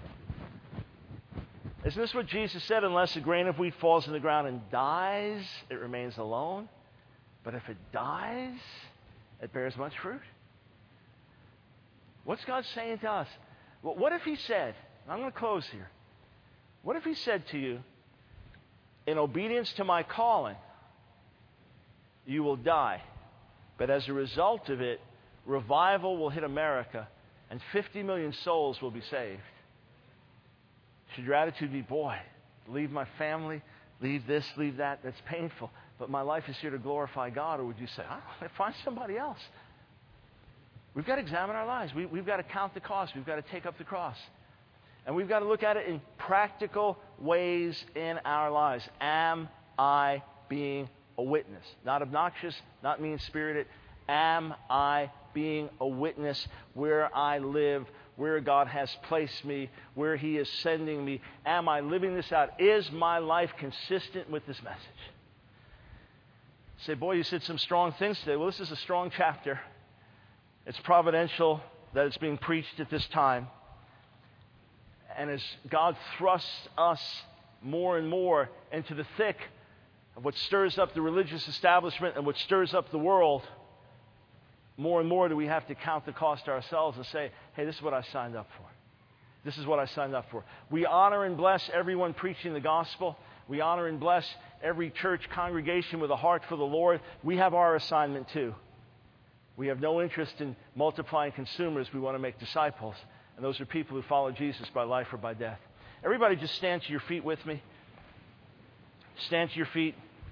Isn't this what Jesus said? Unless a grain of wheat falls in the ground and dies, it remains alone. But if it dies, it bears much fruit. What's God saying to us? Well, what if He said, I'm going to close here. What if He said to you, in obedience to my calling, you will die, but as a result of it, revival will hit America and 50 million souls will be saved? Should your attitude be, boy, leave my family, leave this, leave that, that's painful, but my life is here to glorify God? Or would you say, I want to find somebody else? We've got to examine our lives. We've got to count the cost. We've got to take up the cross. And we've got to look at it in practical ways in our lives. Am I being a witness? Not obnoxious, not mean-spirited. Am I being a witness where I live, where God has placed me, where He is sending me? Am I living this out? Is my life consistent with this message? Say, boy, you said some strong things today. Well, this is a strong chapter. It's providential that it's being preached at this time. And as God thrusts us more and more into the thick of what stirs up the religious establishment and what stirs up the world, more and more do we have to count the cost ourselves and say, hey, this is what I signed up for. This is what I signed up for. We honor and bless everyone preaching the gospel. We honor and bless every church congregation with a heart for the Lord. We have our assignment too. We have no interest in multiplying consumers. We want to make disciples. And those are people who follow Jesus by life or by death. Everybody just stand to your feet with me. Stand to your feet.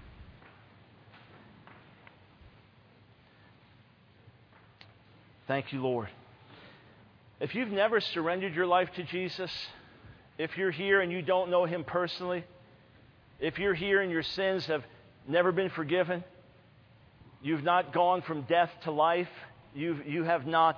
Thank you, Lord. If you've never surrendered your life to Jesus, if you're here and you don't know Him personally, if you're here and your sins have never been forgiven, you've not gone from death to life, you have not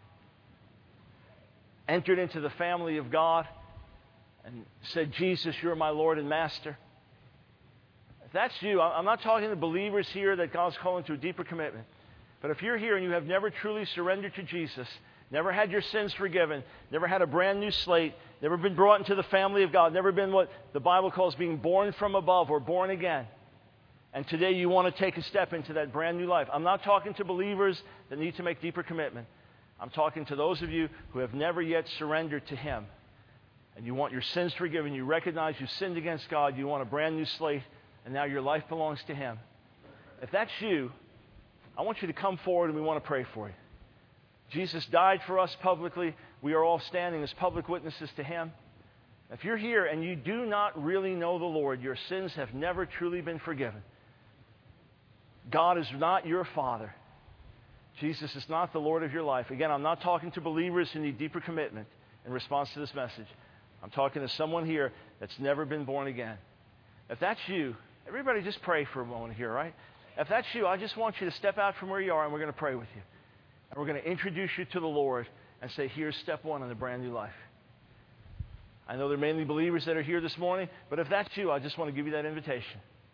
entered into the family of God and said, Jesus, you're my Lord and Master. If that's you, I'm not talking to believers here that God's calling to a deeper commitment. But if you're here and you have never truly surrendered to Jesus, never had your sins forgiven, never had a brand new slate, never been brought into the family of God, never been what the Bible calls being born from above or born again, and today you want to take a step into that brand new life. I'm not talking to believers that need to make deeper commitment. I'm talking to those of you who have never yet surrendered to Him. And you want your sins forgiven. You recognize you sinned against God. You want a brand new slate. And now your life belongs to Him. If that's you, I want you to come forward and we want to pray for you. Jesus died for us publicly. We are all standing as public witnesses to Him. If you're here and you do not really know the Lord, your sins have never truly been forgiven. God is not your Father. Jesus is not the Lord of your life. Again, I'm not talking to believers who need deeper commitment in response to this message. I'm talking to someone here that's never been born again. If that's you, everybody just pray for a moment here, right? If that's you, I just want you to step out from where you are and we're going to pray with you. And we're going to introduce you to the Lord and say, here's step one in a brand new life. I know there are mainly believers that are here this morning, but if that's you, I just want to give you that invitation.